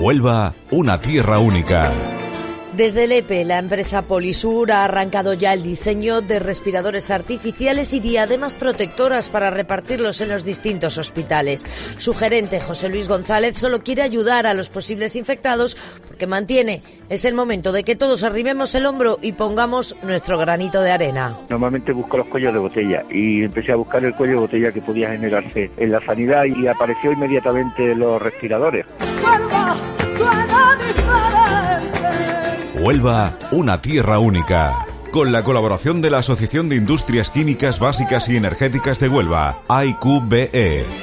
Huelva, una tierra única. Desde Lepe, la empresa Polisur ha arrancado ya el diseño de respiradores artificiales y diademas protectoras para repartirlos en los distintos hospitales. Su gerente, José Luis González, solo quiere ayudar a los posibles infectados porque mantiene, es el momento de que todos arrimemos el hombro y pongamos nuestro granito de arena. Normalmente busco los cuellos de botella y empecé a buscar el cuello de botella que podía generarse en la sanidad y apareció inmediatamente los respiradores. Huelva, suena diferente. Huelva, una tierra única. Con la colaboración de la Asociación de Industrias Químicas Básicas y Energéticas de Huelva, AIQBE.